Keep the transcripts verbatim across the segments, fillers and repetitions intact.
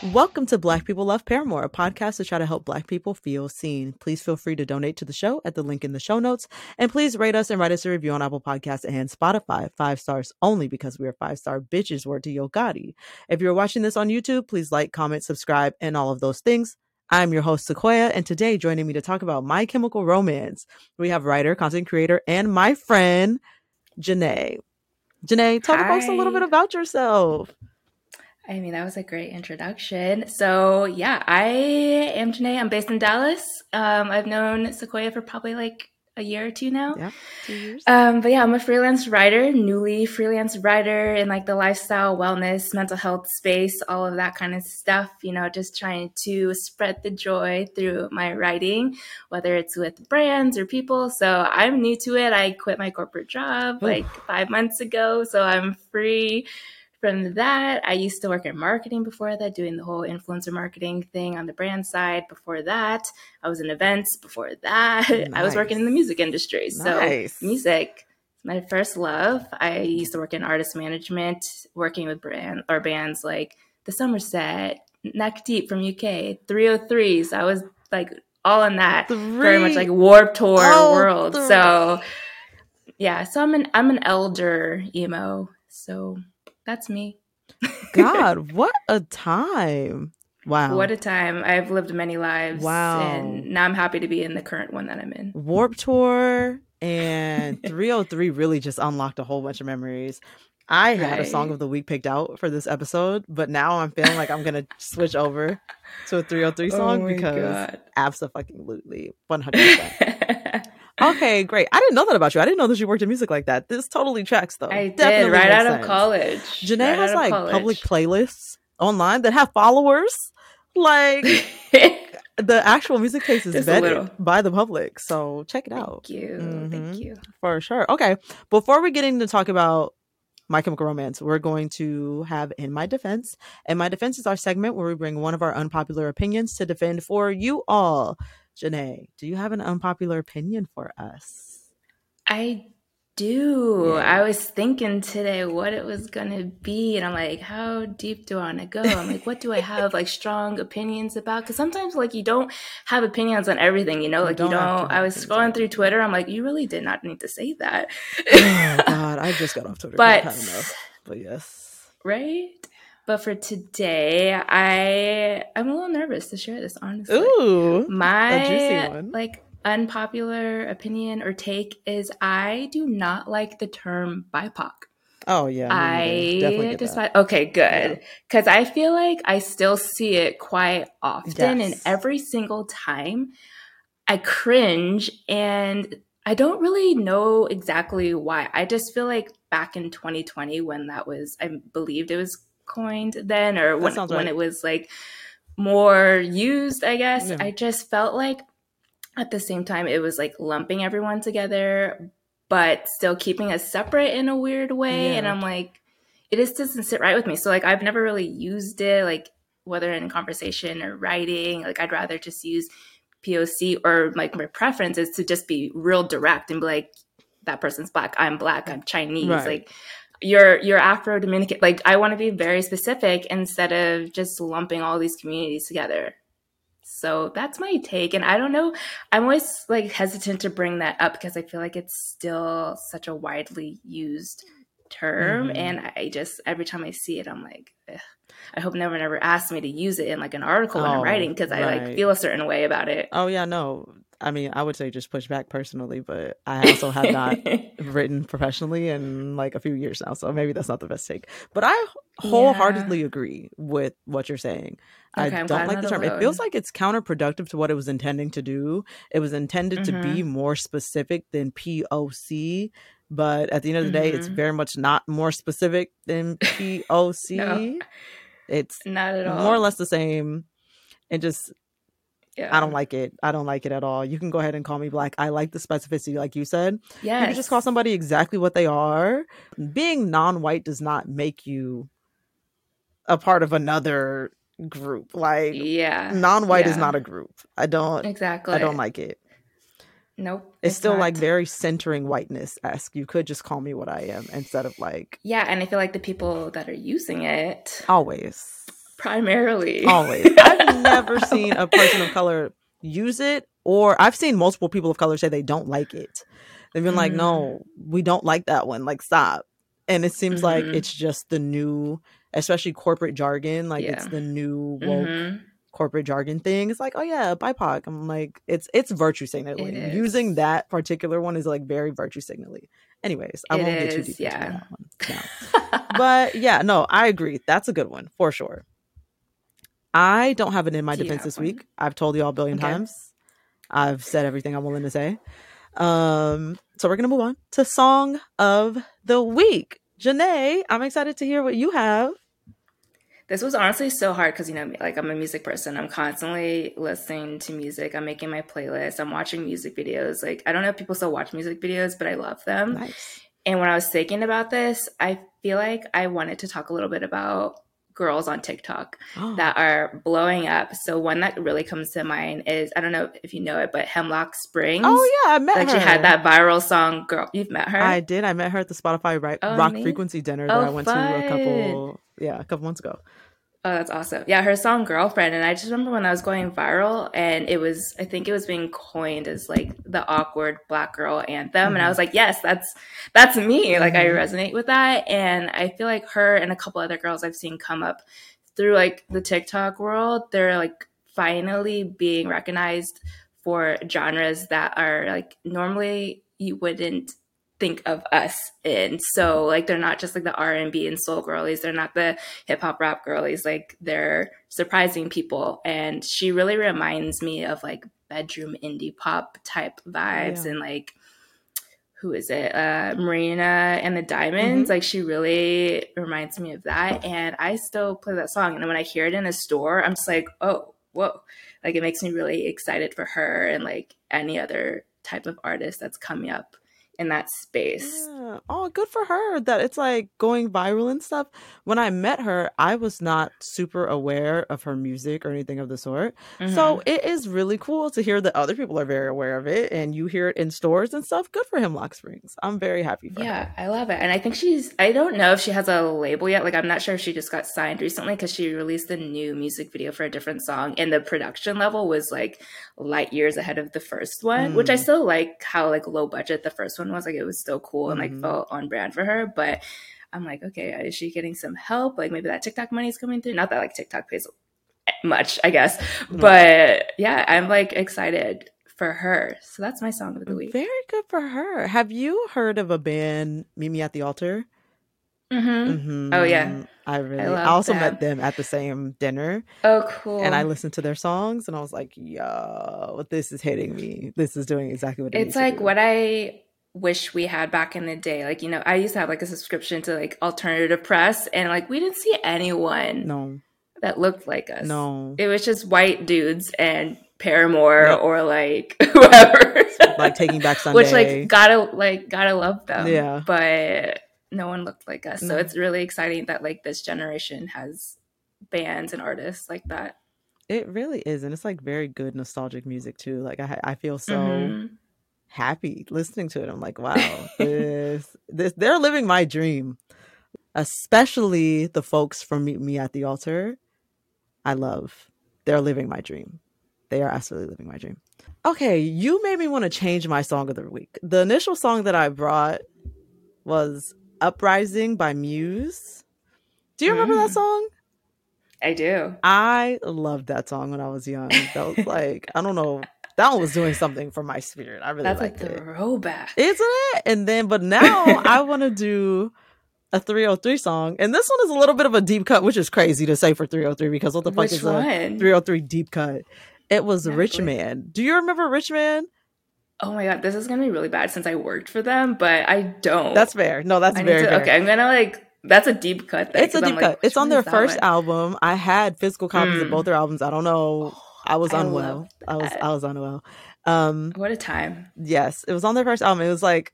Welcome to Black People Love Paramore, a podcast to try to help Black people feel seen. Please feel free to donate to the show at the link in the show notes. And please rate us and write us a review on Apple Podcasts and Spotify. Five stars only because we are five-star bitches, word to Yo Gotti. If you're watching this on YouTube, please like, comment, subscribe, and all of those things. I'm your host, Sequoia, and today joining me to talk about My Chemical Romance, we have writer, content creator, and my friend, Janae. Janae, tell Hi. the folks a little bit about yourself. I mean, that was a great introduction. So yeah, I am Janae. I'm based in Dallas. Um, I've known Sequoia for probably like a year or two now. Yeah, two years. Um, but yeah, I'm a freelance writer, newly freelance writer in like the lifestyle, wellness, mental health space, all of that kind of stuff, you know, just trying to spread the joy through my writing, whether it's with brands or people. So I'm new to it. I quit my corporate job Ooh. like five months ago. So I'm free from that. I used to work in marketing before that, doing the whole influencer marketing thing on the brand side. Before that, I was in events. Before that, nice. I was working in the music industry. Nice. So music is my first love. I used to work in artist management, working with brand or bands like The Somerset, Neck Deep from U K, three oh threes. I was like all in that three. very much like Warped Tour oh, world. Three. So yeah, so I'm an I'm an elder emo. So that's me. God, what a time. Wow. What a time. I've lived many lives. Wow. And now I'm happy to be in the current one that I'm in. Warped Tour and three oh three really just unlocked a whole bunch of memories. I had right. a song of the week picked out for this episode, but now I'm feeling like I'm going to switch over to a three oh three song oh because absolutely one hundred percent. Okay, great. I didn't know that about you. I didn't know that you worked in music like that. This totally tracks, though. I Definitely did, right out sense. of college. Janae right has, like, college. public playlists online that have followers. Like, the actual music taste is Just vetted by the public. So check it out. Thank you. Mm-hmm. Thank you. For sure. Okay. Before we get into talk about My Chemical Romance, we're going to have In My Defense. And My Defense is our segment where we bring one of our unpopular opinions to defend for you all. Janae, do you have an unpopular opinion for us? I do. Yeah. I was thinking today what it was going to be. And I'm like, how deep do I want to go? I'm like, what do I have like strong opinions about? Because sometimes like you don't have opinions on everything, you know, like you don't. You don't I was scrolling through Twitter. I'm like, you really did not need to say that. Oh, God. I just got off Twitter. But, I know. But yes. Right? But for today, I I'm a little nervous to share this, honestly. Ooh, my a juicy one. Like unpopular opinion or take is I do not like the term B I P O C. Oh yeah, I definitely get despise. that. Okay, good, because yeah. I feel like I still see it quite often, yes. and every single time I cringe and. I don't really know exactly why. I just feel like back in twenty twenty when that was, I believed it was coined then, or when, right. when it was like more used, I guess. Yeah. I just felt like at the same time it was like lumping everyone together, but still keeping us separate in a weird way. Yeah. And I'm like, it just doesn't sit right with me. So like I've never really used it, like whether in conversation or writing. Like I'd rather just use P O C, or like my preference is to just be real direct and be like, that person's Black, I'm Black, I'm Chinese, right. like you're you're Afro-Dominican. Like I want to be very specific instead of just lumping all these communities together. So that's my take. And I don't know, I'm always like hesitant to bring that up because I feel like it's still such a widely used term. Mm-hmm. And I just, every time I see it, I'm like, ugh. I hope no one ever asks me to use it in like an article when oh, I'm writing because I right. like feel a certain way about it. Oh yeah, no. I mean, I would say just push back personally, but I also have not written professionally in like a few years now, so maybe that's not the best take. But I wholeheartedly yeah. agree with what you're saying. Okay, I I'm don't like the term. Alone. It feels like it's counterproductive to what it was intending to do. It was intended mm-hmm. to be more specific than P O C, but at the end of the mm-hmm. day, it's very much not more specific than P O C. No. It's not at all. More or less the same. And just, yeah. I don't like it. I don't like it at all. You can go ahead and call me Black. I like the specificity, like you said. Yes. You can just call somebody exactly what they are. Being non-white does not make you a part of another group. Like, yeah. non-white yeah. is not a group. I don't, exactly. I don't like it. Nope. It's, it's still not. like very centering whiteness-esque. You could just call me what I am instead of like. Yeah. And I feel like the people that are using it. Always. Primarily. Always. I've never seen a person of color use it, or I've seen multiple people of color say they don't like it. They've been mm. like, no, we don't like that one. Like, stop. And it seems mm-hmm. like it's just the new, especially corporate jargon. Like, yeah. it's the new woke mm-hmm. corporate jargon thing. It's like, oh yeah, B I P O C. I'm like, it's it's virtue signaling. It Using that particular one is like very virtue signaling. Anyways, I it won't is, get too deep yeah. into that one. No. But yeah, no, I agree. That's a good one for sure. I don't have it in my Do defense this one? week. I've told you all a billion okay. times. I've said everything I'm willing to say. Um, so we're going to move on to Song of the Week. Janae, I'm excited to hear what you have. This was honestly so hard because, you know, like I'm a music person. I'm constantly listening to music. I'm making my playlist. I'm watching music videos. Like, I don't know if people still watch music videos, but I love them. Nice. And when I was thinking about this, I feel like I wanted to talk a little bit about girls on TikTok oh. that are blowing up. So one that really comes to mind is, I don't know if you know it, but Hemlock Springs. Oh yeah, I met like her. She had that viral song, Girl. You've met her? I did. I met her at the Spotify Rock, oh, Rock Frequency dinner that oh, I went fun. to a couple, yeah, a couple months ago. Oh, that's awesome. Yeah, her song Girlfriend. And I just remember when I was going viral and it was, I think it was being coined as like the awkward Black girl anthem. Mm-hmm. And I was like, yes, that's, that's me. Mm-hmm. Like I resonate with that. And I feel like her and a couple other girls I've seen come up through like the TikTok world, they're like finally being recognized for genres that are like normally you wouldn't think of us in. So like they're not just like the R and B and soul girlies, they're not the hip hop rap girlies, like they're surprising people. And she really reminds me of like bedroom indie pop type vibes yeah. and like who is it? Uh, Marina and the Diamonds. Mm-hmm. Like she really reminds me of that. And I still play that song. And when I hear it in a store, I'm just like, oh, whoa. Like it makes me really excited for her and like any other type of artist that's coming up in that space. Yeah. Oh, good for her that it's like going viral and stuff. When I met her, I was not super aware of her music or anything of the sort. Mm-hmm. So it is really cool to hear that other people are very aware of it and you hear it in stores and stuff. Good for Hemlock Springs. I'm very happy for yeah, her. Yeah, I love it. And I think she's, I don't know if she has a label yet. Like, I'm not sure if she just got signed recently because she released a new music video for a different song. And the production level was like light years ahead of the first one, mm. which I still like how like low budget the first one was. Like, it was still cool and like mm-hmm. felt on brand for her. But I'm like, okay, is she getting some help? Like maybe that TikTok money is coming through. Not that like TikTok pays much, I guess. Mm-hmm. But yeah, I'm like excited for her. So that's my song of the week. Very good for her. Have you heard of a band, Meet Me at the Altar? Mm-hmm. Mm-hmm. Oh yeah. I really, I, I also them. met them at the same dinner. Oh, cool. And I listened to their songs and I was like, yo, this is hitting me. This is doing exactly what it It's like what I wish we had back in the day. Like, you know, I used to have like a subscription to like alternative press and like we didn't see anyone no. that looked like us. No. It was just white dudes and Paramore yep. or like whoever. Like Taking Back Sunday. Which like gotta like gotta love them. Yeah. But no one looked like us. No. So it's really exciting that like this generation has bands and artists like that. It really is. And it's like very good nostalgic music too. Like I I feel so mm-hmm. happy listening to it. I'm like, wow, this this they're living my dream. Especially the folks from Meet Me at the Altar. I love. They're living my dream. They are absolutely living my dream. Okay, you made me want to change my song of the week. The initial song that I brought was Uprising by Muse. Do you remember mm. that song? I do. I loved that song when I was young. That was like, I don't know. That one was doing something for my spirit. I really That's liked a it. throwback. Isn't it? And then, but now I want to do a three oh three song. And this one is a little bit of a deep cut, which is crazy to say for three oh three because what the Which fuck is one? a three oh three deep cut? It was Definitely. Rich Man. Do you remember Rich Man? Oh my God, this is going to be really bad since I worked for them, but I don't. That's fair. No, that's I very to, fair. Okay, I'm going to like, that's a deep cut. Then, it's a deep I'm cut. Like, it's on their first one? album. I had physical copies mm. of both their albums. I don't know. I was I unwell. I was I was unwell. Um, what a time. Yes, it was on their first album. It was like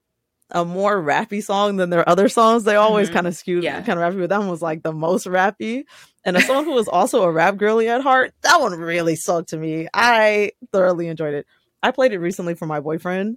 a more rappy song than their other songs. They always mm-hmm. kind of skewed yeah. kind of rappy, but that one was like the most rappy. And as someone who was also a rap girly at heart, that one really sucked to me. I thoroughly enjoyed it. I played it recently for my boyfriend.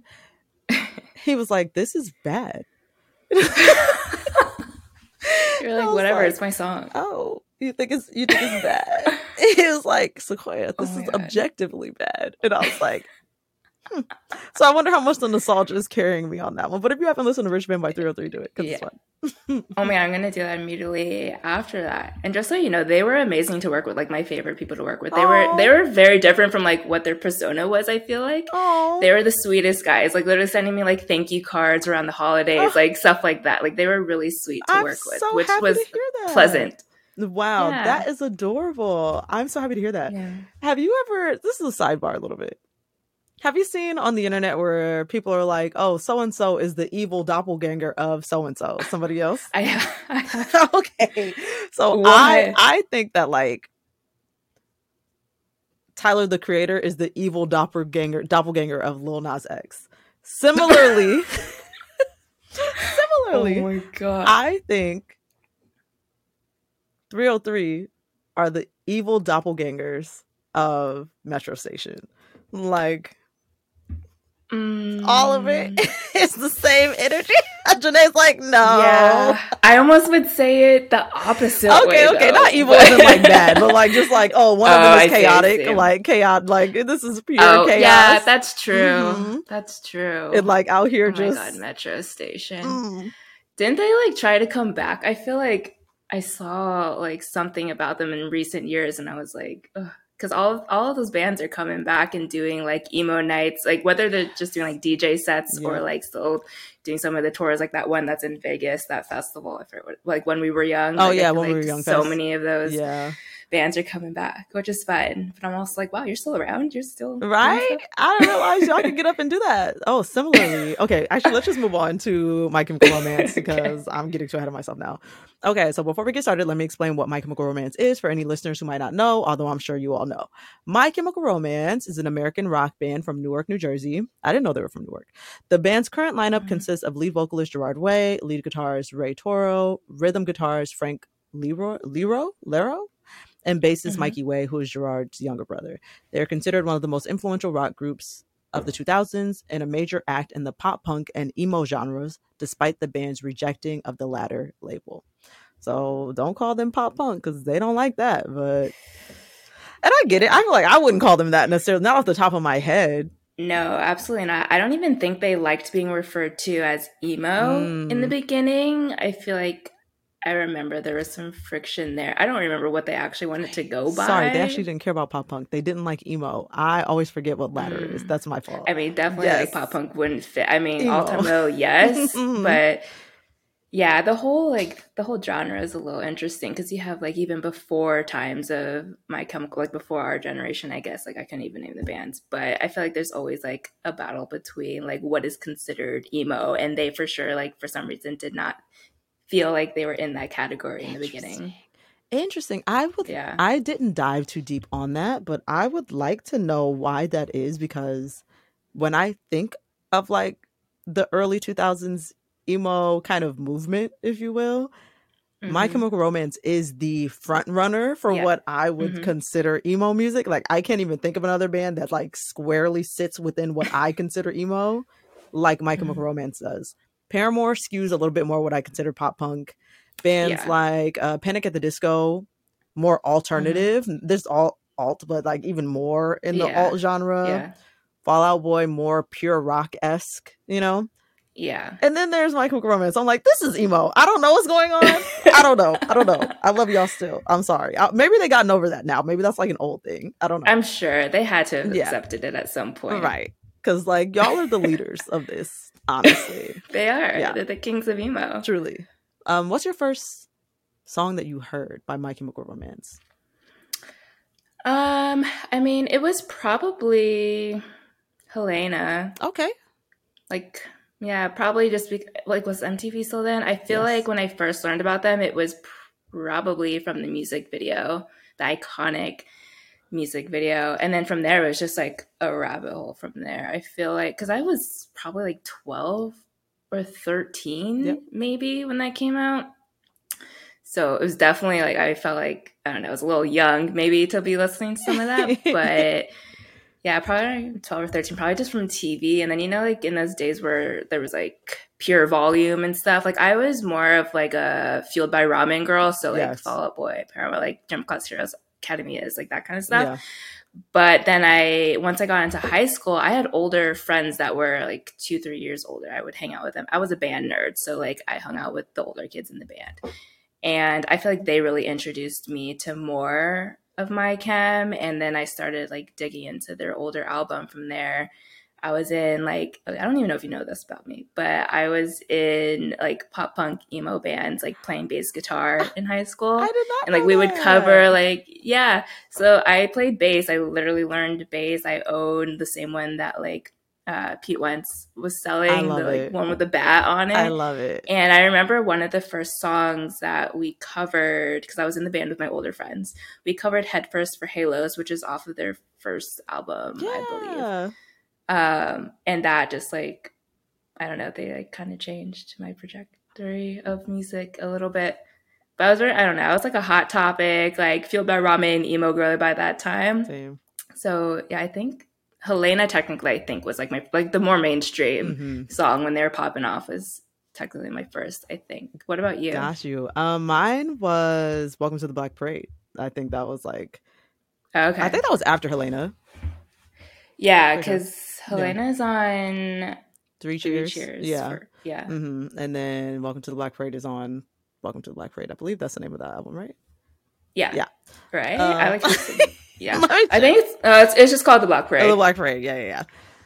He was like, "This is bad." You're like, whatever, like, it's my song. Oh, You think it's you think it's bad? He was like, Sequoia, this Oh is my God. objectively bad. And I was like, hmm. So I wonder how much the nostalgia is carrying me on that one. But if you haven't listened to Rich Man by three oh three, do it because it's Yeah. fun. Oh my God, I'm gonna do that immediately after that. And just so you know, they were amazing to work with, like my favorite people to work with. They were Aw. they were very different from like what their persona was, I feel like. Oh, They were the sweetest guys, like literally sending me like thank you cards around the holidays, Oh. like stuff like that. Like they were really sweet to I'm work with, so which happy was to hear that. pleasant. Wow, Yeah. that is adorable. I'm so happy to hear that. Yeah. Have you ever, this is a sidebar a little bit. Have you seen on the internet where people are like, oh, so-and-so is the evil doppelganger of so-and-so, somebody else? I have. Okay. So What? I I think that like Tyler the Creator is the evil doppelganger doppelganger of Lil Nas X. Similarly, similarly, Oh my God. I think three oh three are the evil doppelgangers of Metro Station. Like Mm. all of it is the same energy. Janae's like, no. Yeah. I almost would say it the opposite Okay, way, okay, though, not evil but- isn't like bad, but like just like, oh, one of Oh, them I is see, I chaotic, see. like chaotic, like this is pure Oh, chaos. yeah, that's true. Mhm. That's true. And like out here oh my just God, Metro Station. mm. Didn't they like try to come back? I feel like I saw like something about them in recent years, and I was like, because all all of those bands are coming back and doing like emo nights, like whether they're just doing like D J sets Yeah. or like still doing some of the tours, like that one that's in Vegas, that festival. I forget what, like when we were young. Oh like, I yeah, feel when we like were young. so fest. many of those Yeah. bands are coming back, which is fun. But I'm also like, wow, you're still around. You're still doing Right? stuff? I didn't realize y'all could get up and do that. Oh, similarly. Okay, actually, let's just move on to My Chemical Romance because Okay. I'm getting too ahead of myself now. Okay, so before we get started, let me explain what My Chemical Romance is for any listeners who might not know, although I'm sure you all know. My Chemical Romance is an American rock band from Newark, New Jersey. I didn't know they were from Newark. The band's current lineup Mhm. consists of lead vocalist Gerard Way, lead guitarist Ray Toro, rhythm guitarist Frank Leroy, Lero, Lero, and bassist Mhm. Mikey Way, who is Gerard's younger brother. They're considered one of the most influential rock groups of the two thousands and a major act in the pop punk and emo genres, despite the band's rejecting of the latter label. So don't call them pop punk because they don't like that. But and I get it. I feel like I wouldn't call them that necessarily, not off the top of my head. No, absolutely not. I don't even think they liked being referred to as emo Mm. in the beginning. I feel like I remember there was some friction there. I don't remember what they actually wanted to go by. Sorry, they actually didn't care about pop punk. They didn't like emo. I always forget what latter Mm. is. That's my fault. I mean, definitely Yes. like pop punk wouldn't fit. I mean, Emo. all time low, yes, Mhm. but yeah, the whole like the whole genre is a little interesting because you have like even before times of My Chemical, like before our generation, I guess. Like I couldn't even name the bands, but I feel like there's always like a battle between like what is considered emo, and they for sure like for some reason did not feel like they were in that category in the beginning. Interesting. I would Yeah. I didn't dive too deep on that, but I would like to know why that is because when I think of like the early two thousands emo kind of movement, if you will, My Mhm. Chemical Romance is the front runner for Yeah. what I would Mhm. consider emo music. Like I can't even think of another band that like squarely sits within what I consider emo like My Chemical Mhm. Romance does. Paramore skews a little bit more what I consider pop punk. Bands Yeah. like uh, Panic at the Disco, more alternative. There's all alt, but like even more in the Yeah. alt genre. Yeah. Fall Out Boy, more pure rock esque, you know. Yeah. And then there's My Chemical Romance. I'm like, this is emo. I don't know what's going on. I don't know. I don't know. I love y'all still. I'm sorry. I, maybe they gotten over that now. Maybe that's like an old thing. I don't know. I'm sure they had to have Yeah. accepted it at some point. Right. Because like y'all are the leaders of this, honestly. They are. Yeah. They're the kings of emo. Truly. Um, what's your first song that you heard by My Chemical Romance? Um, I mean, it was probably Helena. Okay. Like, yeah, probably just be- like was M T V still then? I feel Yes. like when I first learned about them, it was probably from the music video, the iconic music video, and then from there it was just like a rabbit hole from there. I feel like because I was probably like twelve or thirteen, Yep. maybe when that came out. So it was definitely like I felt like I don't know, I was a little young maybe to be listening to some of that, but yeah, probably twelve or thirteen, probably just from T V. And then, you know, like in those days where there was like Pure Volume and stuff. Like I was more of like a Fueled by Ramen girl. So like Yes. Fall Out Boy, Paramore, like Gym Class Heroes, Academy is like that kind of stuff. Yeah. But then I, once I got into high school, I had older friends that were like two, three years older. I would hang out with them. I was a band nerd. So like I hung out with the older kids in the band. And I feel like they really introduced me to more of my chem. And then I started like digging into their older album from there. I was in like, I don't even know if you know this about me, but I was in like pop punk emo bands, like playing bass guitar in high school. I did not And like know we would that. cover like, yeah. So I played bass. I literally learned bass. I owned the same one that like uh, Pete Wentz was selling, I love the like it. one with the bat on it. I love it. And I remember one of the first songs that we covered, because I was in the band with my older friends, we covered Head First for Halos, which is off of their first album, Yeah. I believe. Um, and that just like, I don't know, they like kind of changed my trajectory of music a little bit. But I was very, I don't know, I was like a Hot Topic, like Fueled by Ramen, emo girly by that time. Same. So yeah, I think Helena technically, I think was like my, like the more mainstream Mm-hmm. song when they were popping off was technically my first, I think. What about you? Got you. Um, mine was Welcome to the Black Parade. I think that was like, Okay. I think that was after Helena. Yeah, For sure. because Helena's on Three Three Cheers. Cheers. Yeah. for- yeah. Mm-hmm. And then Welcome to the Black Parade is on Welcome to the Black Parade. I believe that's the name of that album, right? Yeah. Yeah. Right? Uh, I like to Yeah. Mine I think it's, uh, it's it's just called The Black Parade. Oh, the Black Parade. Yeah, yeah, yeah.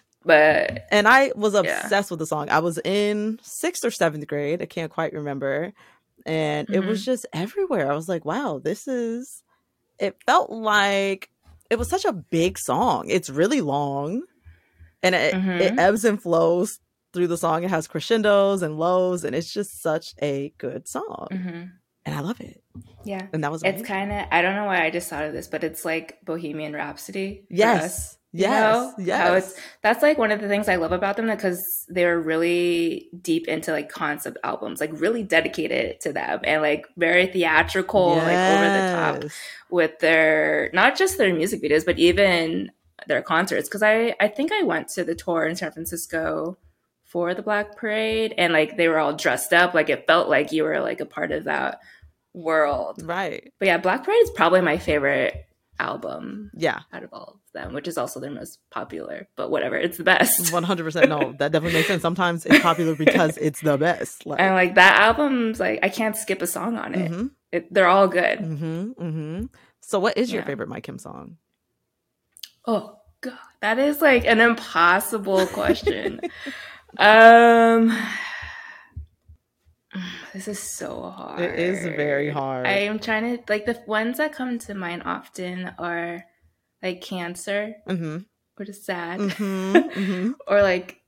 But And I was Yeah. obsessed with the song. I was in sixth or seventh grade. I can't quite remember. And it was just everywhere. I was like, wow, this is, it felt like it was such a big song. It's really long. And it, Mhm. it ebbs and flows through the song. It has crescendos and lows. And it's just such a good song. hmm And I love it. yeah. And that was It's amazing. kind of, I don't know why I just thought of this, but it's like Bohemian Rhapsody. for us, Yes. you Yes. know? Yes. How it's, that's like one of the things I love about them, because they're really deep into like concept albums, like really dedicated to them and like very theatrical, like over the top Yes. with their, not just their music videos, but even their concerts. Because I, I think I went to the tour in San Francisco for the Black Parade, and like they were all dressed up. Like it felt like you were like a part of that world. Right. But yeah, Black Parade is probably my favorite album Yeah. out of all of them, which is also their most popular. But whatever, it's the best. one hundred percent. No, that definitely makes sense. Sometimes it's popular because it's the best. Like, And like that album's like, I can't skip a song on it. mm-hmm, it they're all good. mm-hmm, mm-hmm. So what is your Yeah. favorite My Kim song? Oh god, that is like an impossible question. um this is so hard. It is very hard. I am trying to, like, the ones that come to mind often are like Cancer, Mm-hmm, which is sad. mm-hmm, mm-hmm. Or like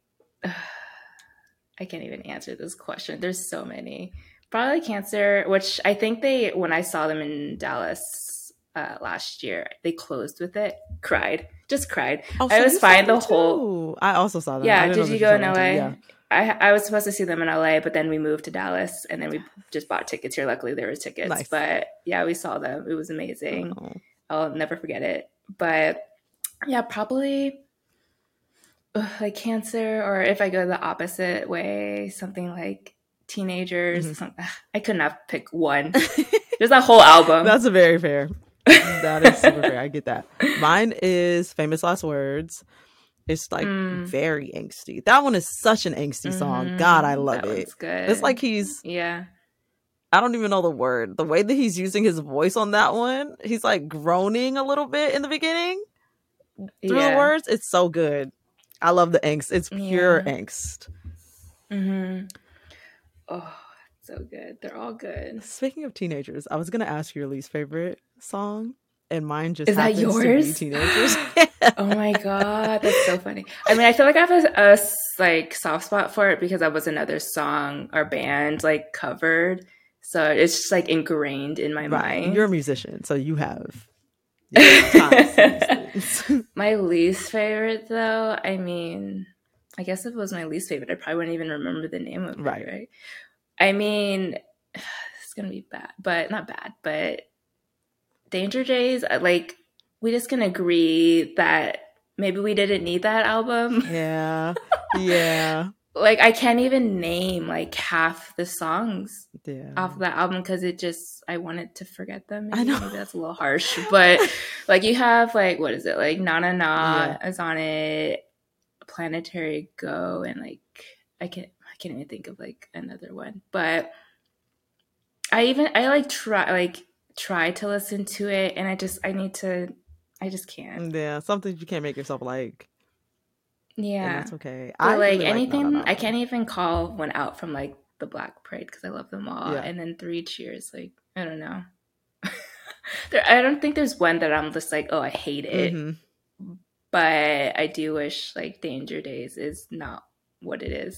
I can't even answer this question. There's so many. Probably Cancer, which I think they, when I saw them in Dallas uh, last year, they closed with it. Cried. Just cried. Oh, I so was you saw fine the them whole. too. I also saw them. I Yeah, didn't know did that you go saw in them L too. A? Yeah. I I was supposed to see them in L A, but then we moved to Dallas, and then we just bought tickets here. Luckily, there were tickets. Nice. But yeah, we saw them. It was amazing. Oh. I'll never forget it. But yeah, probably ugh, like Cancer, or if I go the opposite way, something like Teenagers. Mhm. Some, I could not pick one. There's that whole album. That's a very fair. That is super fair. I get that. Mine is Famous Last Words. It's like Mm. very angsty. That one is such an angsty song. Mhm. God, I love That it. one's good. It's like he's, yeah. I don't even know the word. The way that he's using his voice on that one, he's like groaning a little bit in the beginning through yeah. the words. It's so good. I love the angst. It's pure Yeah. angst. Mm-hmm. Oh, so good. They're all good. Speaking of Teenagers, I was gonna ask your least favorite song, and mine just Is that happens to be yours? Teenagers. Oh my god, that's so funny. I mean, I feel like I have a, a s- like soft spot for it because that was another song or band like covered, so it's just like ingrained in my Right. mind. You're a musician, so you have your ties to these things. My least favorite, though, I mean, I guess if it was my least favorite, I probably wouldn't even remember the name of it, Right. right? I mean, it's gonna be bad, but not bad, but Danger Days, uh, like, we just can agree that maybe we didn't need that album. Yeah. Yeah. like I can't even name like half the songs yeah. off of that album because it just I wanted to forget them. Maybe, I know. Maybe that's a little harsh, but like you have like what is it like Na Na Na Yeah. is on it, Planetary Go, and like I can't I can't even think of like another one, but I even I like try like try to listen to it, and I just I need to I just can't. Yeah, something you can't make yourself like. Yeah, and that's okay. But I like really anything, like Na Na Na. I can't even call one out from like the Black Parade because I love them all. Yeah. And then Three Cheers, like I don't know. there, I don't think there's one that I'm just like, oh, I hate it. Mm-hmm. But I do wish like Danger Days is not what it is.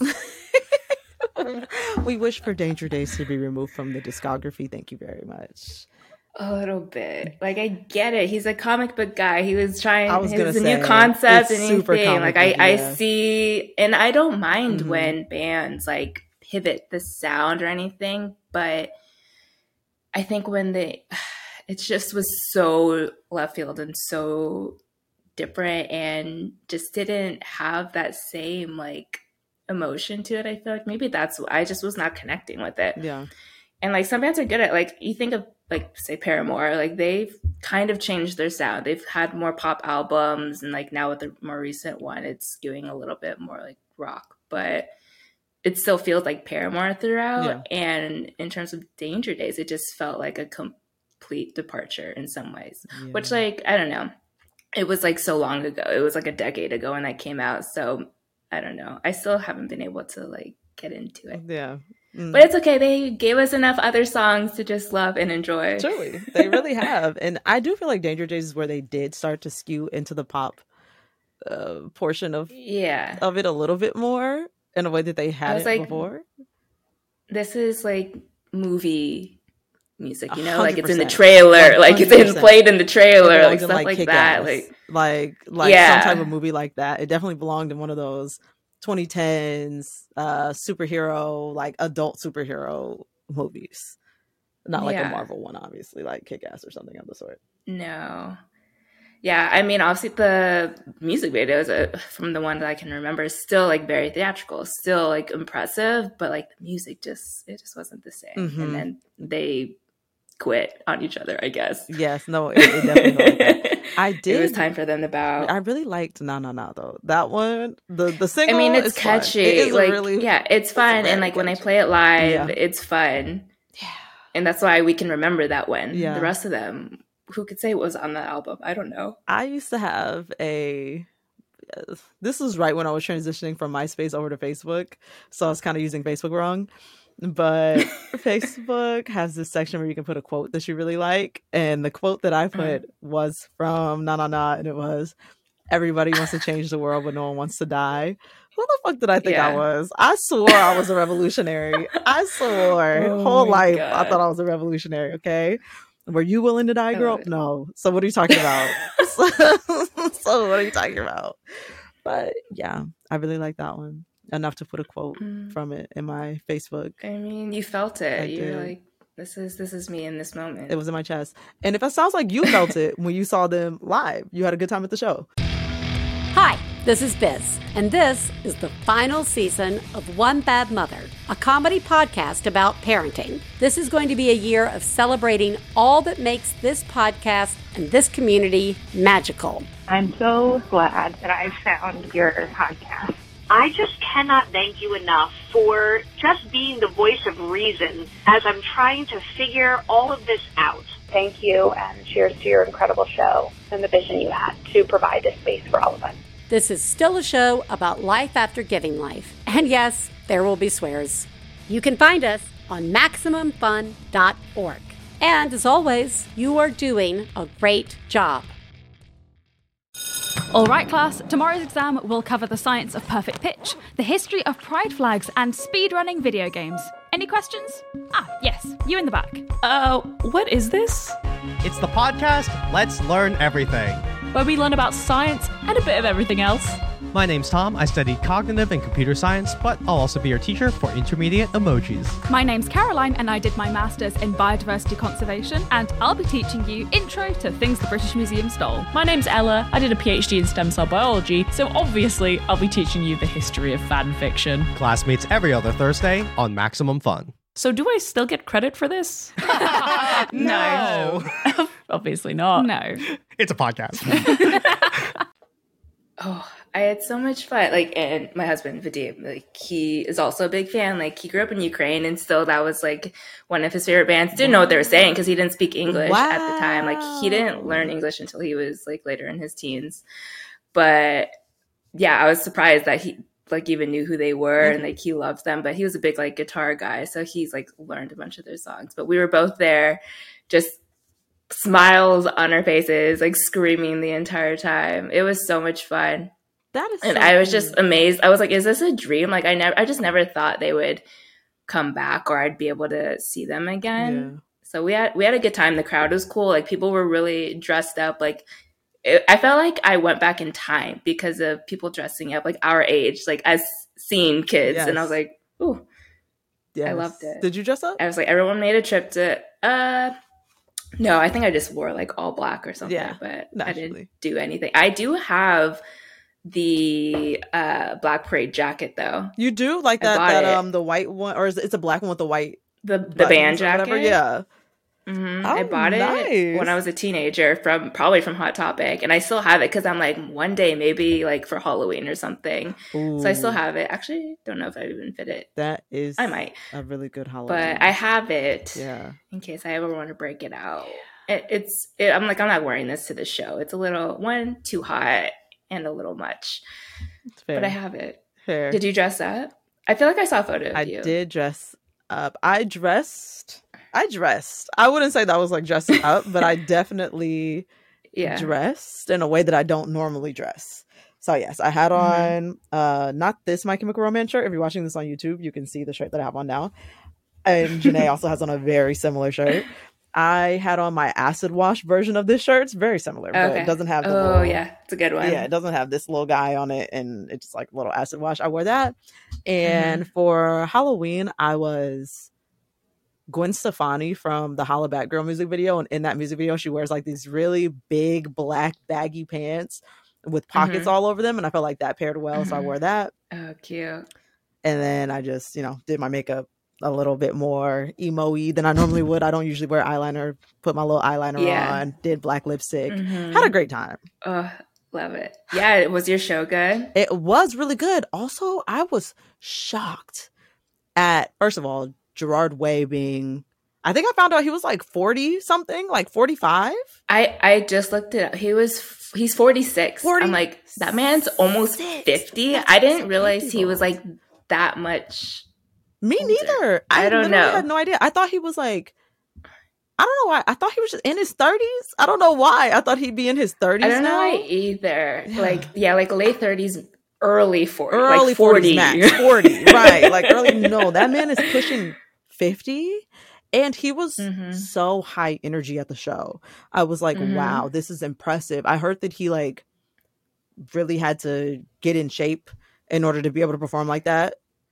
We wish for Danger Days to be removed from the discography. Thank you very much. A little bit. Like I get it. He's a comic book guy. He was trying I was his gonna new say, concept it's and new super thing. Like comic I, book, yeah. I see, and I don't mind Mhm. when bands like pivot the sound or anything, but I think when they, it just was so left field and so different and just didn't have that same like emotion to it. I feel like maybe that's I just was not connecting with it. Yeah. And like some bands are good at like you think of like say Paramore, like they've kind of changed their sound. They've had more pop albums, and like now with the more recent one, it's skewing a little bit more like rock, but it still feels like Paramore throughout. Yeah. And in terms of Danger Days, it just felt like a complete departure in some ways, Yeah. which like I don't know. It was like so long ago. It was like a decade ago when that came out. So I don't know. I still haven't been able to like get into it. Yeah. Mm. But it's okay. They gave us enough other songs to just love and enjoy. Truly, they really have. And I do feel like Danger Days is where they did start to skew into the pop uh, portion of yeah of it a little bit more in a way that they hadn't like, before. This is like movie music, you know, like it's in the one hundred percent. trailer, like it's in, played in the trailer, like in, stuff like, like that. Like, like, like yeah. some type of movie like that. It definitely belonged in one of those twenty tens uh superhero, like adult superhero movies, not like yeah. a Marvel one, obviously, like Kick-Ass or something of the sort. No, yeah, I mean, obviously the music videos uh, from the one that I can remember is still like very theatrical, still like impressive, but like the music just it just wasn't the same. Mm-hmm. And then they quit on each other, I guess. Yes, no, it, it definitely felt like that. I did. It was time for them to bow. I really liked Na Na Na though. That one, the the single. I mean, it's is catchy. Fun. It is like, really, yeah, it's fun, it's and like catchy. when they play it live, yeah. it's fun. Yeah, and that's why we can remember that one. Yeah. The rest of them, who could say what was on that album? I don't know. I used to have a. This was right when I was transitioning from MySpace over to Facebook, so I was kind of using Facebook wrong. But Facebook has this section where you can put a quote that you really like, and the quote that I put mm. was from Na Na Na, and it was, "Everybody wants to change the world, but no one wants to die." Who the fuck did I think yeah. I was? I swore I was a revolutionary. I swore oh whole life God. I thought I was a revolutionary. Okay, were you willing to die, girl? Oh. No. So what are you talking about? so, so what are you talking about? But yeah, I really like that one. Enough to put a quote mm. from it in my Facebook. I mean, you felt it. I you did. were like, this is this is me in this moment. It was in my chest. And if it sounds like you felt it when you saw them live, you had a good time at the show. Hi, this is Biz, and this is the final season of One Bad Mother, a comedy podcast about parenting. This is going to be a year of celebrating all that makes this podcast and this community magical. I'm so glad that I found your podcast. I just cannot thank you enough for just being the voice of reason as I'm trying to figure all of this out. Thank you, and cheers to your incredible show and the vision you had to provide this space for all of us. This is still a show about life after giving life. And yes, there will be swears. You can find us on maximum fun dot org. And as always, you are doing a great job. All right, class, tomorrow's exam will cover the science of perfect pitch, the history of pride flags, and speedrunning video games. Any questions? Ah, yes, you in the back. Uh, what is this? It's the podcast Let's Learn Everything. where we learn about science and a bit of everything else. My name's Tom. I study cognitive and computer science, but I'll also be your teacher for intermediate emojis. My name's Caroline, and I did my master's in biodiversity conservation, and I'll be teaching you intro to things the British Museum stole. My name's Ella. I did a PhD in stem cell biology, so obviously I'll be teaching you the history of fan fiction. Class meets every other Thursday on Maximum Fun. So do I still get credit for this? No. Obviously not. No. It's a podcast. Oh, I had so much fun. Like, and my husband, Vadim, like, he is also a big fan. Like, he grew up in Ukraine, and still that was, like, one of his favorite bands. Didn't know what they were saying because he didn't speak English wow. at the time. Like, he didn't learn English until he was, like, later in his teens. But, yeah, I was surprised that he, like, even knew who they were, mm-hmm. and, like, he loved them. But he was a big, like, guitar guy, so he's, like, learned a bunch of their songs. But we were both there, just smiles on our faces, like, screaming the entire time. It was so much fun. That is, and so I was cool. just amazed. I was like, "Is this a dream?" Like, I never, I just never thought they would come back or I'd be able to see them again. Yeah. So we had we had a good time. The crowd was cool. Like, people were really dressed up. Like, it, I felt like I went back in time because of people dressing up, like our age, like as seeing kids. Yes. And I was like, "Ooh, yes. I loved it." Did you dress up? I was like, everyone made a trip to. uh No, I think I just wore like all black or something. Yeah, but naturally. I didn't do anything. I do have the uh Black Parade jacket though. You do like that that it. um the white one, or is it, it's a black one with the white the the band jacket? Yeah. Mm-hmm. Oh, I bought nice. it when I was a teenager from probably from Hot Topic, and I still have it because I'm like, one day maybe like for Halloween or something. Ooh. So I still have it. Actually, don't know if I even fit it. That is, I might a really good Halloween. But I have it, yeah, in case I ever want to break it out. It, it's it, I'm like, I'm not wearing this to the show. It's a little one too hot and a little much. But I have it. Fair. Did you dress up? I feel like I saw a photo of I you. I did dress up. I dressed. I dressed. I wouldn't say that was like dressing up, but I definitely yeah. dressed in a way that I don't normally dress. So yes, I had on mm-hmm. uh, not this My Chemical Romance shirt. If you're watching this on YouTube, you can see the shirt that I have on now. And Janae also has on a very similar shirt. I had on my acid wash version of this shirt. It's very similar, but okay. it doesn't have the oh little, yeah, it's a good one. Yeah, it doesn't have this little guy on it, and it's just like a little acid wash. I wore that, and mm-hmm. for Halloween, I was Gwen Stefani from the Holla Back Girl music video, and in that music video, she wears like these really big black baggy pants with pockets mm-hmm. all over them, and I felt like that paired well, mm-hmm. so I wore that. Oh, cute. And then I just, you know, did my makeup a little bit more emo-y than I normally would. I don't usually wear eyeliner, put my little eyeliner yeah. on, did black lipstick. Mm-hmm. Had a great time. Oh, love it. Yeah, was your show good? It was really good. Also, I was shocked at, first of all, Gerard Way being, I think I found out he was like forty something, like forty-five. I, I just looked it up. He was, he's forty-six. forty I'm like, that man's almost fifty. That's I didn't realize he was like that much. Me neither. I, I don't know. I had no idea. I thought he was like, I don't know why. I thought he was just in his thirties. I don't know why. I thought he'd be in his thirties. I don't now. know why either. Yeah. Like, yeah, like late thirties, early forties. Early like forty. forties max. forty. Right. Like early. No, that man is pushing fifty. And he was mm-hmm. so high energy at the show. I was like, mm-hmm. wow, this is impressive. I heard that he like really had to get in shape in order to be able to perform like that.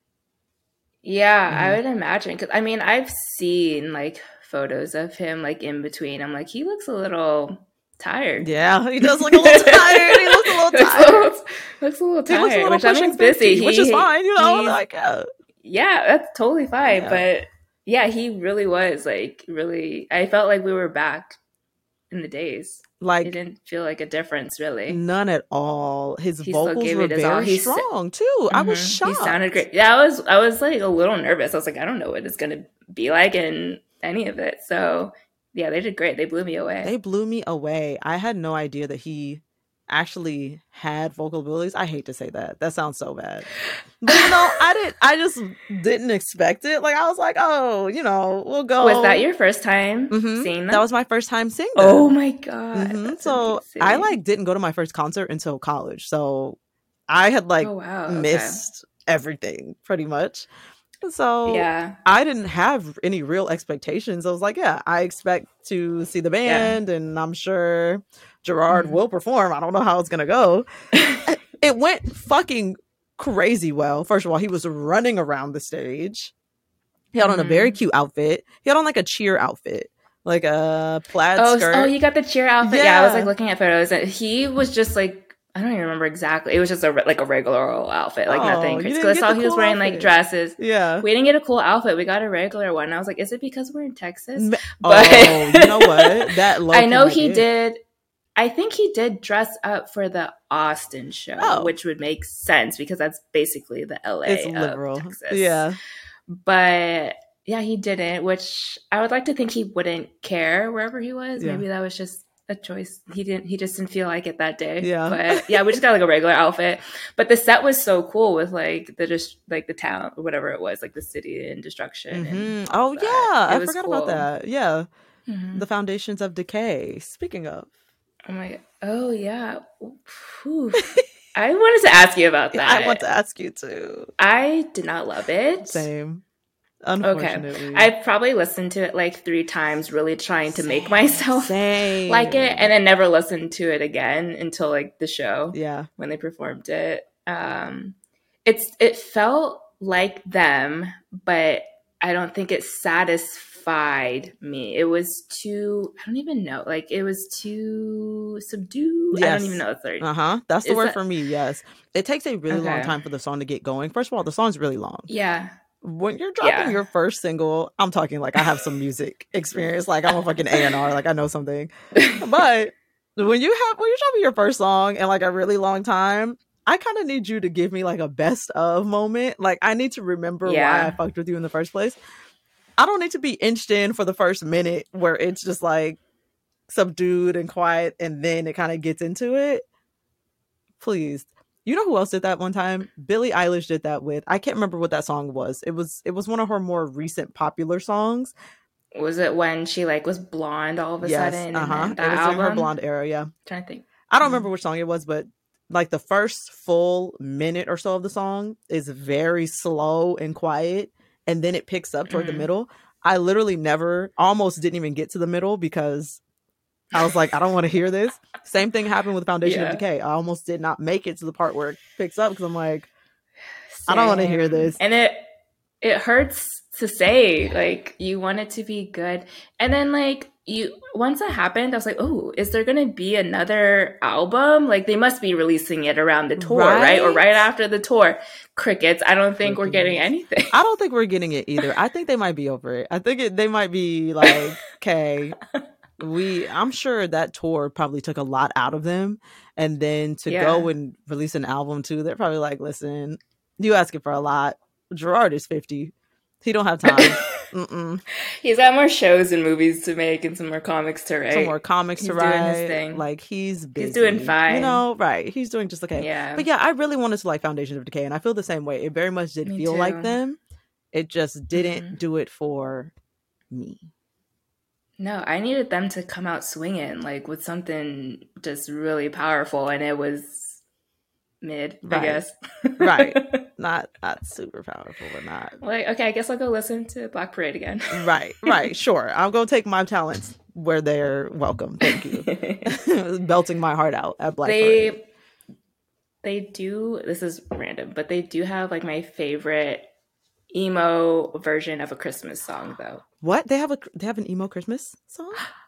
Yeah, mm-hmm. I would imagine. Because, I mean, I've seen, like, photos of him, like, in between. I'm like, he looks a little tired. Yeah, he does look a little tired. He looks a little tired. looks, looks a little tired, looks a little which that means busy. He, which is fine, you know? Like, uh, yeah, that's totally fine. Yeah. But, yeah, he really was, like, really... I felt like we were back in the days. Like, it didn't feel like a difference, really. None at all. His he vocals were very strong too. Mm-hmm. I was shocked. He sounded great. Yeah, I was. I was like a little nervous. I was like, I don't know what it's gonna be like in any of it. So yeah, they did great. They blew me away. They blew me away. I had no idea that he actually had vocal abilities. I hate to say that. That sounds so bad. But you know, I didn't I just didn't expect it. Like I was like, oh, you know, we'll go. Was that your first time mm-hmm. seeing them? That was my first time seeing them. Oh my god. Mm-hmm. So amazing. I like didn't go to my first concert until college. So I had like oh, wow. missed okay. everything pretty much. So yeah. I didn't have any real expectations. I was like, yeah, I expect to see the band, yeah. and I'm sure Gerard mm-hmm. will perform. I don't know how it's going to go. It went fucking crazy well. First of all, he was running around the stage. He had mm-hmm. on a very cute outfit. He had on like a cheer outfit, like a plaid oh, skirt. Oh, he got the cheer outfit. Yeah. yeah, I was like looking at photos, and he was just like, I don't even remember exactly. It was just a like a regular outfit, like oh, nothing crazy. Because I saw he cool was wearing outfit. Like dresses. Yeah, we didn't get a cool outfit. We got a regular one. I was like, is it because we're in Texas? But oh, you know what? That I know he it. did. I think he did dress up for the Austin show, oh. which would make sense because that's basically the L A it's of liberal. Texas. Yeah, but yeah, he didn't. Which I would like to think he wouldn't care wherever he was. Yeah. Maybe that was just a choice. He didn't. He just didn't feel like it that day. Yeah, but yeah, we just got like a regular outfit. But the set was so cool with like the just like the town, whatever it was, like the city and destruction. Mm-hmm. And oh that. yeah, It I forgot cool. about that. Yeah, mm-hmm. the foundations of decay. Speaking of, oh my god. Oh yeah. I wanted to ask you about that. I want to ask you too. I did not love it. Same. Unfortunately. Okay. I probably listened to it like three times, really trying to Same. make myself Same. like it, and then never listened to it again until like the show. Yeah. When they performed it. Um it's it felt like them, but I don't think it satisfied me. It was too, I don't even know, like it was too subdued. Yes. I don't even know the third. Uh-huh. That's the Is word that... for me, yes. It takes a really okay. long time for the song to get going. First of all, the song's really long. Yeah. When you're dropping yeah. your first single, I'm talking like I have some music experience. Like I'm a fucking A and R, like I know something. But when you have when you're dropping your first song in like a really long time, I kind of need you to give me like a best of moment. Like I need to remember yeah. why I fucked with you in the first place. I don't need to be inched in for the first minute where it's just like subdued and quiet and then it kind of gets into it. Please. You know who else did that one time? Billie Eilish did that with, I can't remember what that song was. It was it was one of her more recent popular songs. Was it when she like was blonde all of a yes, sudden? Uh-huh. That it was album? in her blonde era, yeah. I'm trying to think. I don't mm-hmm. remember which song it was, but like the first full minute or so of the song is very slow and quiet. And then it picks up toward mm-hmm. the middle. I literally never, almost didn't even get to the middle because I was like, I don't want to hear this. Same thing happened with Foundation yeah. of Decay. I almost did not make it to the part where it picks up because I'm like, Same. I don't want to hear this. And it it hurts to say, like, you want it to be good. And then, like, you once that happened, I was like, oh, is there going to be another album? Like, they must be releasing it around the tour, right? right? Or right after the tour. Crickets. I don't think Crickets. We're getting anything. I don't think we're getting it either. I think they might be over it. I think it, they might be like, okay, we, I'm sure that tour probably took a lot out of them. And then to yeah. go and release an album too, they're probably like, listen, you asking for a lot. Gerard is fifty. He don't have time. Mm-mm. He's got more shows and movies to make and some more comics to write. Some more comics he's to write. Doing his thing. Like he's busy. He's doing fine. You know, right. He's doing just okay. Yeah. But yeah, I really wanted to like Foundation of Decay, and I feel the same way. It very much did me feel too. Like them. It just didn't mm-hmm. do it for me. No, I needed them to come out swinging, like with something just really powerful, and it was mid, right. I guess. Right. Not not super powerful, but not. Like, okay, I guess I'll go listen to Black Parade again. Right, right, sure. I'll go take my talents where they're welcome. Thank you. Belting my heart out at Black they, Parade. They do, this is random, but they do have like my favorite emo version of a Christmas song, though. What? They have a they have an emo Christmas song?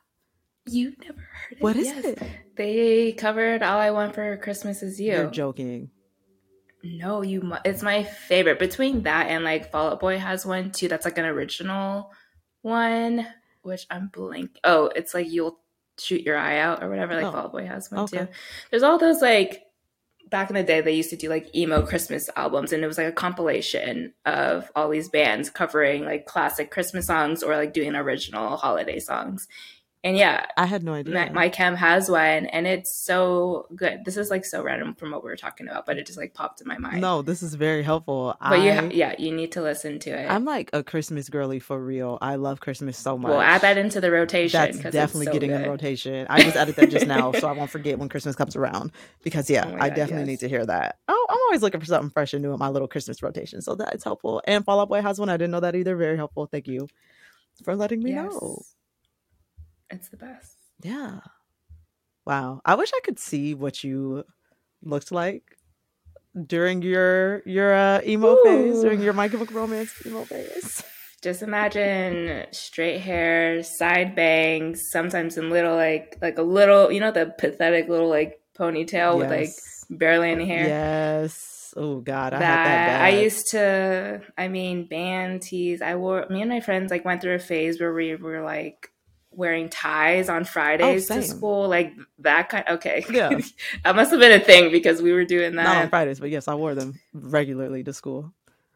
You never heard it? What is yes. it? They covered All I Want for Christmas Is You. You're joking. No, you. Mu- it's my favorite. Between that and like Fall Out Boy has one too. That's like an original one, which I'm blank. Oh, it's like You'll Shoot Your Eye Out or whatever. Like oh, Fall Out Boy has one okay. too. There's all those like back in the day they used to do like emo Christmas albums, and it was like a compilation of all these bands covering like classic Christmas songs or like doing original holiday songs. And yeah, I had no idea. My, my chem has one, and it's so good. This is like so random from what we were talking about, but it just like popped in my mind. No, this is very helpful. But I, you, ha- yeah, you need to listen to it. I'm like a Christmas girly for real. I love Christmas so much. Well, add that into the rotation. That's definitely so getting good. in rotation. I just added that just now, so I won't forget when Christmas comes around. Because yeah, Oh I God, definitely yes. need to hear that. Oh, I'm always looking for something fresh and new in my little Christmas rotation, so that's helpful. And Fall Out Boy has one. I didn't know that either. Very helpful. Thank you for letting me Yes. know. It's the best. Yeah. Wow. I wish I could see what you looked like during your your uh, emo Ooh. phase, during your My Chemical Romance emo phase. Just imagine straight hair, side bangs, sometimes in little like like a little, you know, the pathetic little like ponytail with like Yes. barely any hair. Yes. Oh God, I that, had that I bad. used to, I mean, band tees. I wore, me and my friends like went through a phase where we were like wearing ties on Fridays to same. school, like that kind. Okay, Yeah. that must have been a thing because we were doing Not on that. Fridays, but yes, I wore them regularly to school.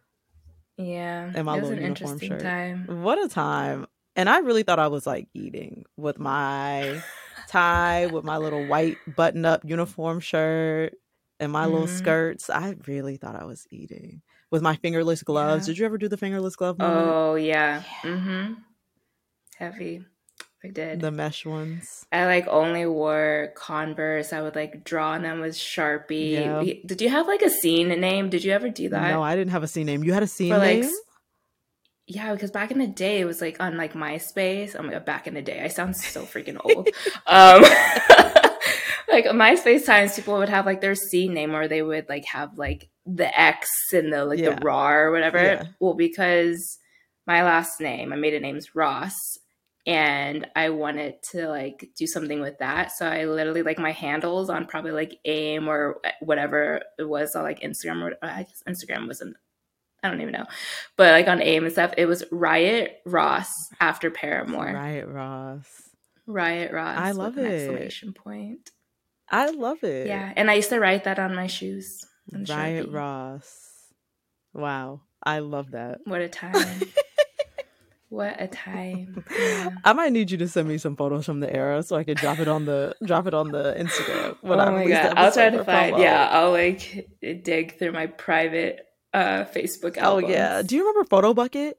Yeah, And my it was little an uniform interesting shirt. time. What a time. And I really thought I was like eating with my tie, with my little white button up uniform shirt and my little Mhm. skirts. I really thought I was eating with my fingerless gloves. Yeah. Did you ever do the fingerless glove moment? Oh yeah, mm-hmm. Heavy. I did. The mesh ones. I like only wore Converse. I would like draw on them with Sharpie. Yeah. We- Did you have like a scene name? Did you ever do that? No, I didn't have a scene name. You had a scene For, like, name? s- Yeah, because back in the day, it was like on like MySpace. Oh my God, back in the day, I sound so freaking old. um, like MySpace times, people would have like their scene name, or they would like have like the X and the like Yeah. the raw or whatever. Yeah. Well, because my last name, my maiden name's Ross, and I wanted to like do something with that. So I literally like my handles on probably like AIM or whatever it was on like Instagram, or I guess Instagram wasn't. I don't even know. But like on AIM and stuff, it was Riot Ross after Paramore. Riot Ross. Riot Ross. I love with an it. exclamation point. I love it. Yeah. And I used to write that on my shoes. on Riot Sharpie. Ross. Wow. I love that. What a time. What a time. Yeah. I might need you to send me some photos from the era so I could drop it on the drop it on the Instagram. Oh when I my release the God. I'll try episode to for find, promo. yeah, I'll like dig through my private uh Facebook Oh albums. yeah. Do you remember Photo Bucket?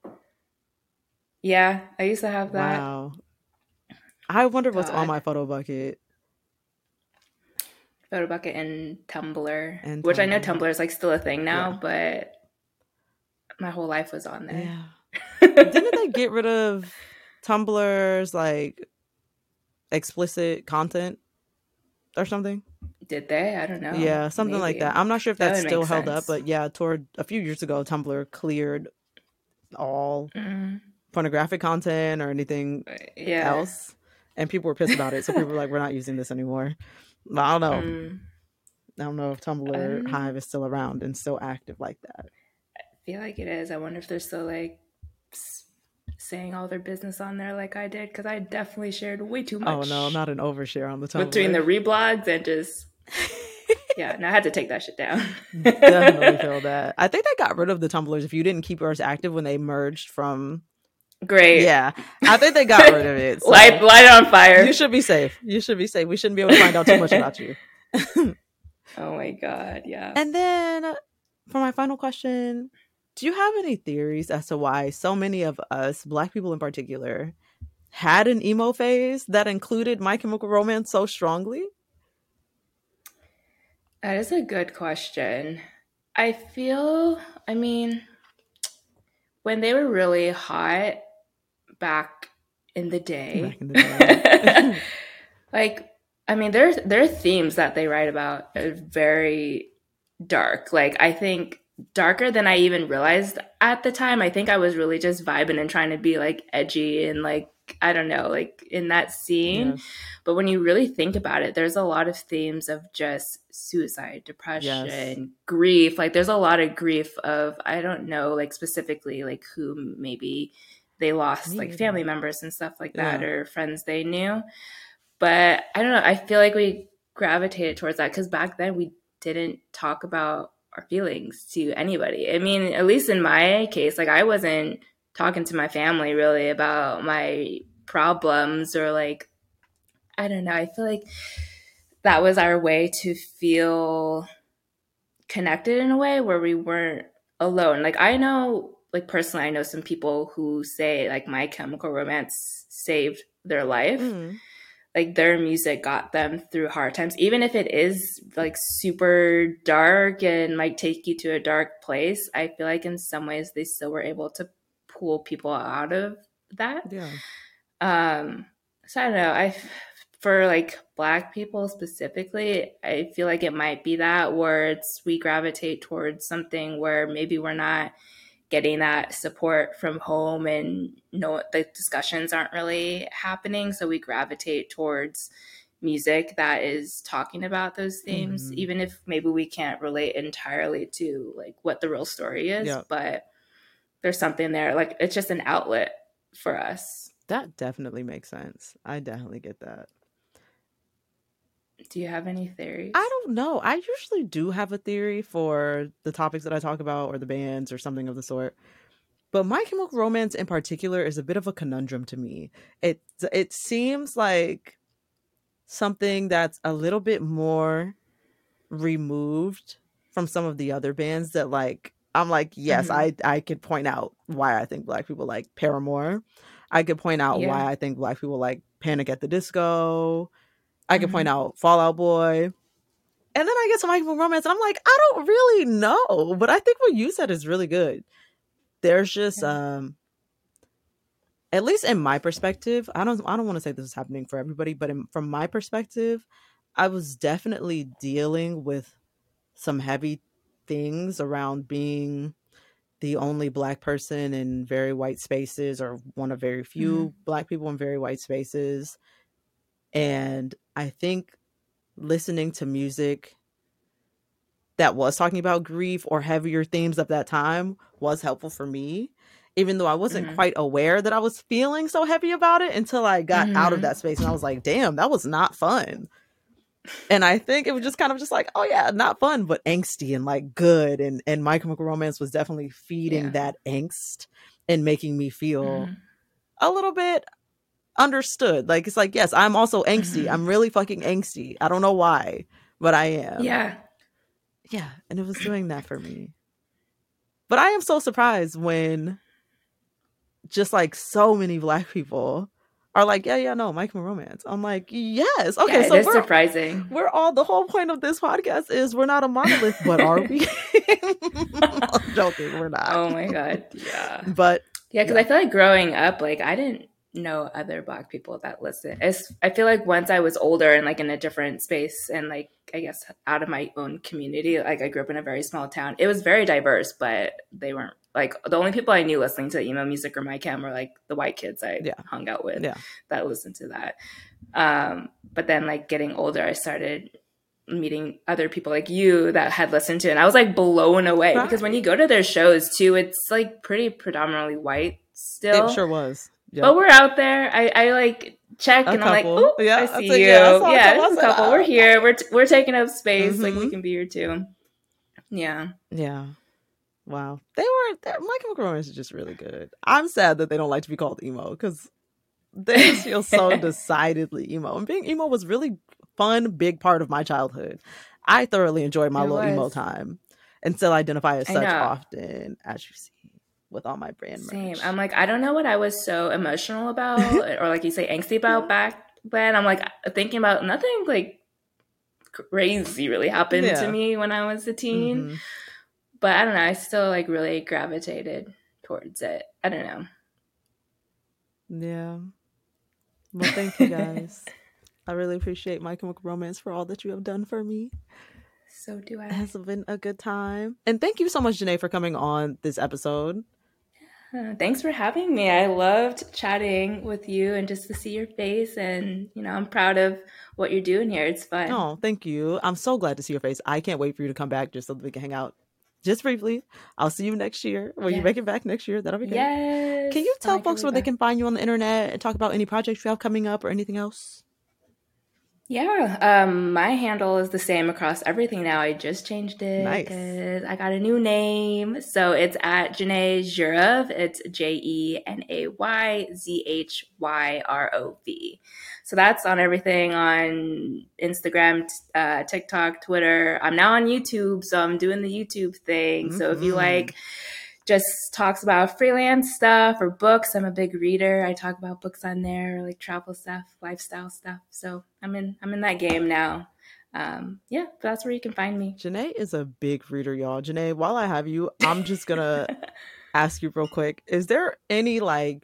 Yeah, I used to have that. Wow. I wonder what's on God. my Photo Bucket. Photo Bucket and Tumblr, And which I know Tumblr. Tumblr is like still a thing now, Yeah. but my whole life was on there. Yeah. Didn't they get rid of Tumblr's like explicit content or something? Did they? I don't know. Yeah, something like Maybe. that. I'm not sure if That that's would still make held up, sense. but yeah, toward a few years ago, Tumblr cleared all Mm, pornographic content or anything yeah. else, and people were pissed about it. So people were like, "We're not using this anymore." But I don't know. Mm, I don't know if Tumblr Um, Hive is still around and still active like that. I feel like it is. I wonder if they're still like s- saying all their business on there like I did, because I definitely shared way too Oh much. no, not an overshare on the Tumblr. between the reblogs and just yeah. No, I had to take that shit down. Definitely feel that. I think they got rid of the Tumblrs if you didn't keep yours active when they merged from. Great. Yeah, I think they got rid of it. so Light, light it on fire. You should be safe. You should be safe. We shouldn't be able to find out too much about you. Oh my God. Yeah. And then for my final question, do you have any theories as to why so many of us, Black people in particular, had an emo phase that included My Chemical Romance so strongly? That is a good question. I feel, I mean, when they were really hot back in the day, Back in the day. like, I mean, their their themes that they write about are very dark. Like, I think darker than I even realized at the time. I think I was really just vibing and trying to be like edgy and like, I don't know, like in that scene. Yes. But when you really think about it, there's a lot of themes of just suicide, depression, Yes. grief. Like there's a lot of grief of, I don't know, like specifically like who maybe they lost Me like neither. family members and stuff like that, Yeah. or friends they knew. But I don't know. I feel like we gravitated towards that because back then we didn't talk about our feelings to anybody. I mean, at least in my case, like I wasn't talking to my family really about my problems or like I don't know. I feel like that was our way to feel connected in a way where we weren't alone. Like I know, like personally, I know some people who say like My Chemical Romance saved their life. Mm. Like their music got them through hard times, even if it is like super dark and might take you to a dark place. I feel like in some ways they still were able to pull people out of that. Yeah. Um, so I don't know. I, for like Black people specifically, I feel like it might be that where it's, we gravitate towards something where maybe we're not getting that support from home and no, the discussions aren't really happening. So we gravitate towards music that is talking about those themes, Mm-hmm. even if maybe we can't relate entirely to like what the real story is, Yep. but there's something there. Like it's just an outlet for us. That definitely makes sense. I definitely get that. Do you have any theories? I don't know. I usually do have a theory for the topics that I talk about or the bands or something of the sort. But My Chemical Romance in particular is a bit of a conundrum to me. It it seems like something that's a little bit more removed from some of the other bands that like I'm like, yes, Mm-hmm. I I could point out why I think Black people like Paramore. I could point out Yeah. why I think Black people like Panic at the Disco. I could Mhm. point out Fall Out Boy. And then I get to My Chemical Romance and I'm like, I don't really know. But I think what you said is really good. There's just Yeah. um at least in my perspective, I don't I don't want to say this is happening for everybody, but in, from my perspective, I was definitely dealing with some heavy things around being the only Black person in very white spaces or one of very few Mhm. Black people in very white spaces. And I think listening to music that was talking about grief or heavier themes of that time was helpful for me, even though I wasn't Mhm. quite aware that I was feeling so heavy about it until I got out of Mhm. that space and I was like, damn, that was not fun. And I think it was just kind of just like, oh yeah, not fun, but angsty and like good. And and My Chemical Romance was definitely feeding Yeah. that angst and making me feel Mhm. a little bit understood. Like it's like, yes, I'm also angsty. Mhm. I'm really fucking angsty. I don't know why, but I am. Yeah. Yeah, and it was doing that for me. But I am so surprised when just like so many Black people are like, yeah, yeah, no, My Chemical Romance. I'm like, yes. Okay, Yeah, so it is we're surprising. we're all the whole point of this podcast is we're not a monolith, but are we? I'm joking, we're not. Oh my god, yeah. But Yeah, because yeah. I feel like growing up, like I didn't know other Black people that listen. It's, I feel like once I was older and like in a different space and like I guess out of my own community, like I grew up in a very small town. It was very diverse, but they weren't like the only people I knew listening to emo music or My Chem were like the white kids I Yeah. hung out with Yeah. that listened to that. Um, but then like getting older, I started meeting other people like you that had listened to it. And I was like blown away Right. because when you go to their shows too, it's like pretty predominantly white still. It sure was. Yep. But we're out there. I, I like check A and I'm like, couple. oh, Yeah, I I see said, you. yeah, I saw a Yeah, couple. I there's a said, couple. oh, We're here. We're t- we're taking up space. Like we Mhm. can be here too. Yeah. Yeah. Wow. They were, they're- My Chemical Romance is just really good. I'm sad that they don't like to be called emo because they just feel so decidedly emo. And being emo was really fun, big part of my childhood. I thoroughly enjoyed my It little emo was. time and still identify as I such know. often, as you see with all my brand Same. merch. I'm like, I don't know what I was so emotional about, or like you say, angsty about back then. I'm like thinking about nothing like crazy really happened Yeah. to me when I was a teen. Mhm. But I don't know. I still like really gravitated towards it. I don't know. Yeah. Well, thank you guys. I really appreciate My Chemical Romance for all that you have done for me. So do It I. has been a good time. And thank you so much, Janae, for coming on this episode. Uh, thanks for having me. I loved chatting with you and just to see your face. And, you know, I'm proud of what you're doing here. It's fun. Oh, thank you. I'm so glad to see your face. I can't wait for you to come back just so that we can hang out just briefly. I'll see you next year. When you Yes. make it back next year, that'll be great. Yes. Can you Oh, tell I can't folks where wait they back. can find you on the internet and talk about any projects you have coming up or anything else? Yeah, um, my handle is the same across everything now. I just changed it Nice. because I got a new name. So it's at Jenay Zhurov. It's J E N A Y Z H Y R O V. So that's on everything on Instagram, t- uh, TikTok, Twitter. I'm now on YouTube, so I'm doing the YouTube thing. Mm-hmm. So if you like just talks about freelance stuff or books, I'm a big reader. I talk about books on there, like travel stuff, lifestyle stuff. So I'm in I'm in that game now. Um, yeah, that's where you can find me. Jenay is a big reader, y'all. Jenay, while I have you, I'm just gonna ask you real quick: is there any like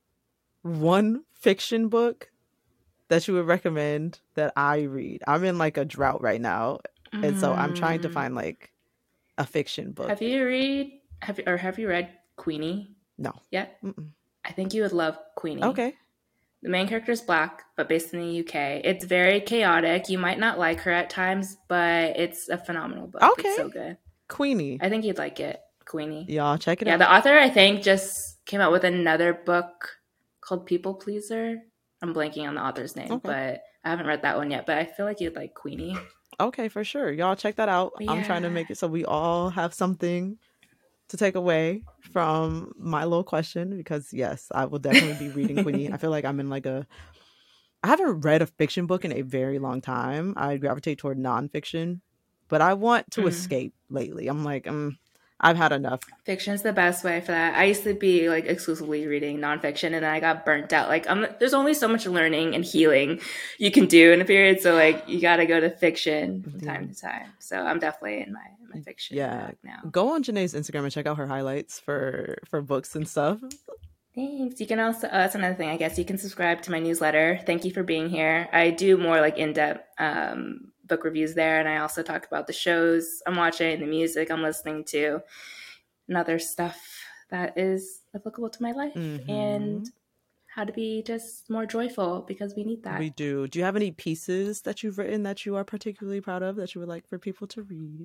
one fiction book that you would recommend that I read? I'm in like a drought right now, mm. and so I'm trying to find like a fiction book. Have you read? Have you or have you read Queenie? No. Yet? Mm-mm. I think you would love Queenie. Okay. The main character is Black, but based in the U K. It's very chaotic. You might not like her at times, but it's a phenomenal book. Okay. It's so good. Queenie. I think you'd like it. Queenie. Y'all check it yeah, out. Yeah, the author, I think, just came out with another book called People Pleaser. I'm blanking on the author's name, okay. but I haven't read that one yet. But I feel like you'd like Queenie. Okay, for sure. Y'all check that out. Yeah. I'm trying to make it so we all have something to take away from my little question, because yes, I will definitely be reading Queenie. I feel like I'm in like a I haven't read a fiction book in a very long time. I gravitate toward nonfiction, but I want to mm. escape lately. I'm like, um, I've had enough. Fiction's the best way for that. I used to be like exclusively reading nonfiction, and then I got burnt out. Like, I'm, there's only so much learning and healing you can do in a period. So like, you got to go to fiction from time to time. So I'm definitely in my my fiction yeah now. Go on Jenay's Instagram and check out her highlights for for books and stuff. Thanks. You can also, uh, that's another thing, I guess, you can subscribe to my newsletter. Thank you for being here. I do more like in-depth um, book reviews there, and I also talk about the shows I'm watching, the music I'm listening to, and other stuff that is applicable to my life, mm-hmm. and how to be just more joyful, because we need that. We do. Do you have any pieces that you've written that you are particularly proud of that you would like for people to read?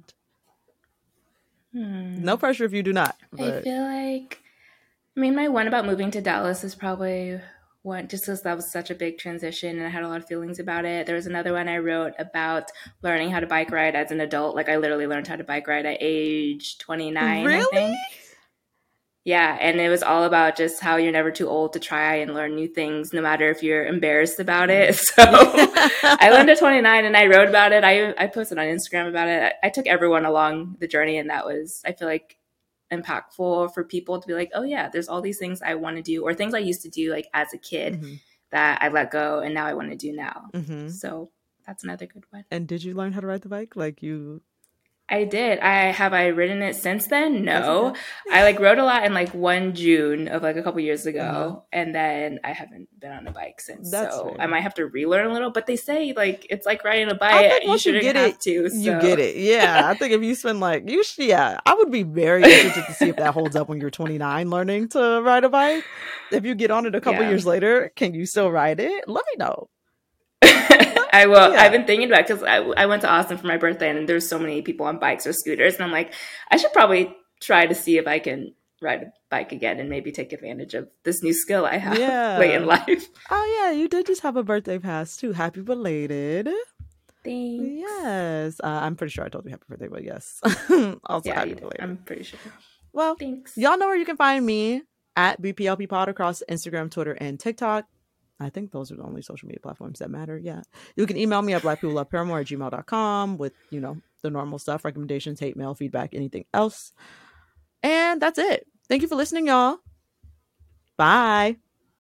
Hmm. No pressure if you do not. But... I feel like, I mean, my one about moving to Dallas is probably one, just because that was such a big transition and I had a lot of feelings about it. There was another one I wrote about learning how to bike ride as an adult. Like, I literally learned how to bike ride at age twenty-nine, really? I think. Yeah, and it was all about just how you're never too old to try and learn new things, no matter if you're embarrassed about it. So I learned at twenty-nine, and I wrote about it. I I posted on Instagram about it. I, I took everyone along the journey, and that was, I feel like, impactful for people to be like, oh yeah, there's all these things I want to do, or things I used to do like as a kid mm-hmm. that I let go and now I want to do now. Mm-hmm. So that's another good one. And did you learn how to ride the bike? Like you... I did. I have I ridden it since then? No. Okay. I like rode a lot in like one June of like a couple years ago, mm-hmm. and then I haven't been on a bike since. That's so fair. I might have to relearn a little. But they say like it's like riding a bike. You shouldn't you have it, to. So. You get it. Yeah, I think if you spend like you should. Yeah, I would be very interested to see if that holds up when you're twenty-nine learning to ride a bike. If you get on it a couple yeah. years later, can you still ride it? Let me know. I will. Yeah. I've been thinking about it because I, I went to Austin for my birthday, and there's so many people on bikes or scooters, and I'm like, I should probably try to see if I can ride a bike again and maybe take advantage of this new skill I have yeah. late in life. Oh yeah, you did just have a birthday pass too. Happy belated. Thanks. Yes, uh, I'm pretty sure I told you happy birthday, but yes, also yeah, happy belated. I'm pretty sure. Well, thanks. Y'all know where you can find me at B P L P Pod across Instagram, Twitter, and TikTok. I think those are the only social media platforms that matter. Yeah. You can email me at black people love paramore at gmail dot com with, you know, the normal stuff, recommendations, hate mail, feedback, anything else. And that's it. Thank you for listening, y'all. Bye.